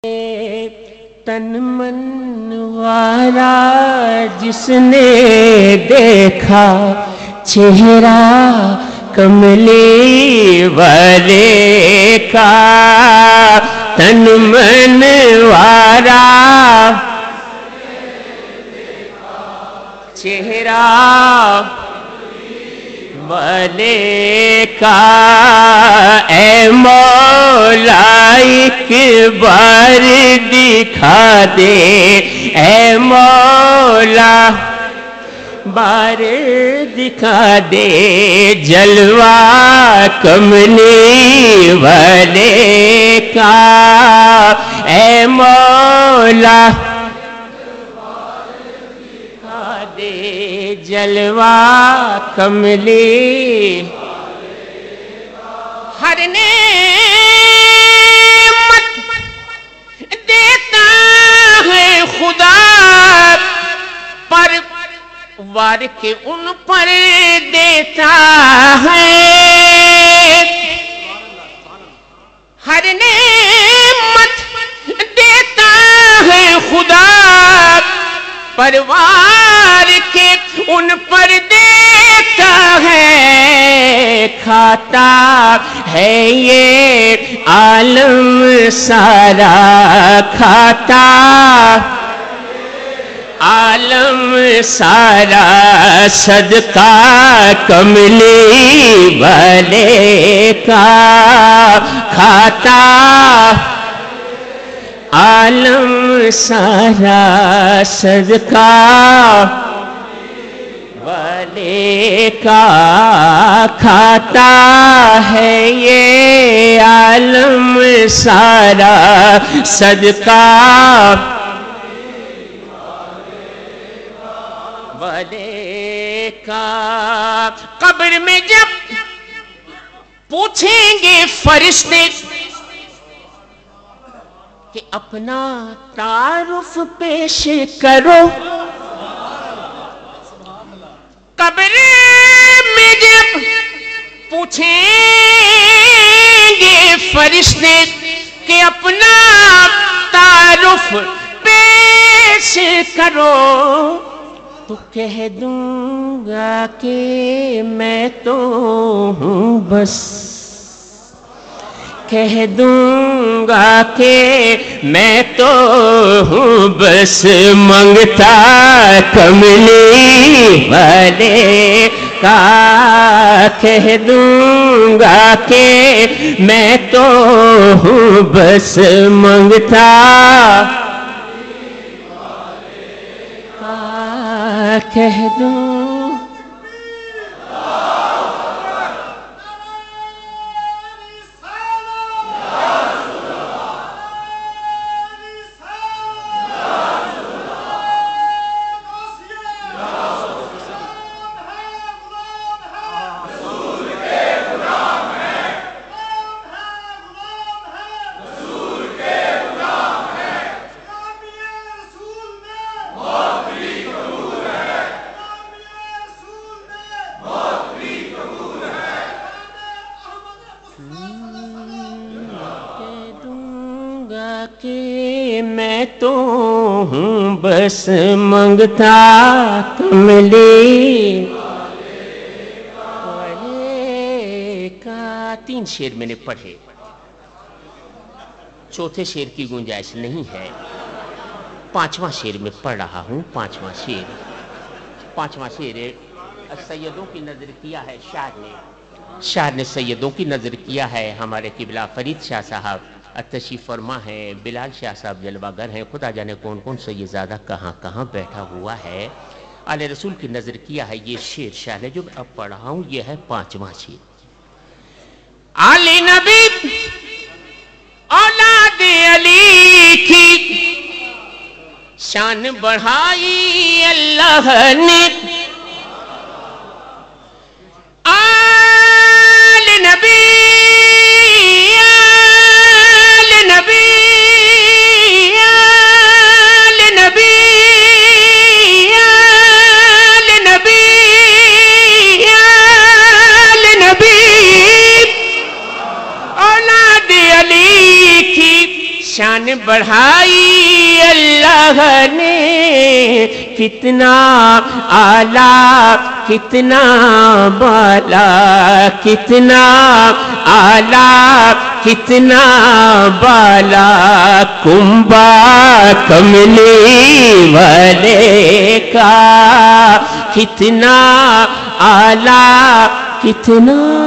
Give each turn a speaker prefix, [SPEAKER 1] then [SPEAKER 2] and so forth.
[SPEAKER 1] تن منوارا جس نے دیکھا چہرہ کملی والے کا، تن منوارا چہرہ والے کا، اے مولا ایک بار دکھا دے، اے مولا بار دکھا دے جلوہ کملی والے کا، اے مولا دکھا دے جلوہ کملی ہر نعمت دیتا ہے خدا پر وار کے ان پر دیتا ہے، ہر نعمت دیتا ہے خدا پروار کے ان پر دیتا ہے، کھاتا ہے یہ عالم سارا، کھاتا عالم سارا صدقہ کملی والے کا، کھاتا عالم سارا صدقہ والے کا، کھاتا ہے یہ عالم سارا صدقہ والے کا۔ قبر میں جب پوچھیں گے فرشتے کہ اپنا تعارف پیش کرو، قبر میں جب پوچھیں گے فرشتے کہ اپنا تعارف پیش کرو، تو کہہ دوں گا کہ میں تو ہوں بس، کہہ دوں گا کہ میں تو ہوں بس منگتا کملی والے کا، کہہ دوں گا کہ میں تو ہوں بس منگتا کہہ دوں کہ میں تو ہوں بس منگتا کملی والے کا۔ 3 شعر میں نے پڑھے، چوتھے شعر کی گنجائش نہیں ہے، 5واں شعر میں پڑھ رہا ہوں۔ 5واں شعر سیدوں کی نظر کیا ہے شاعر نے سیدوں کی نظر کیا ہے۔ ہمارے قبلہ فرید شاہ صاحب تشریف فرما ہے، بلال شاہ صاحب جلوہ گر ہیں، خدا جانے کون کون سیدزادہ کہاں کہاں بیٹھا ہوا ہے۔ آل رسول کی نظر کیا ہے یہ شعر شاہ نے جو اب پڑھ رہا ہوں، یہ ہے 5واں شعر۔ آل نبی اولاد علی کی شان بڑھائی اللہ نے، آل نبی شان بڑھائی اللہ نے، کتنا اعلیٰ کتنا بالا، کتنا اعلیٰ کتنا بالا، کنبا کملی والے کا کتنا اعلیٰ کتنا